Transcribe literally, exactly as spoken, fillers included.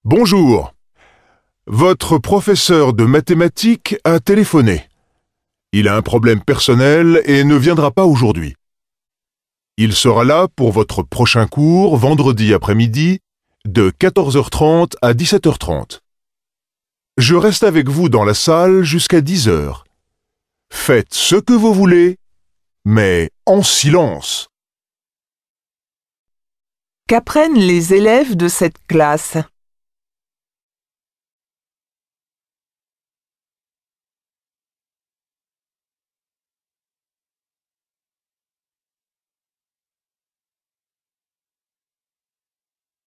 Bonjour. Votre professeur de mathématiques a téléphoné. Il a un problème personnel et ne viendra pas aujourd'hui. Il sera là pour votre prochain cours vendredi après-midi de quatorze heures trente à dix-sept heures trente. Je reste avec vous dans la salle jusqu'à dix heures. Faites ce que vous voulez, mais en silence. Qu'apprennent les élèves de cette classe ?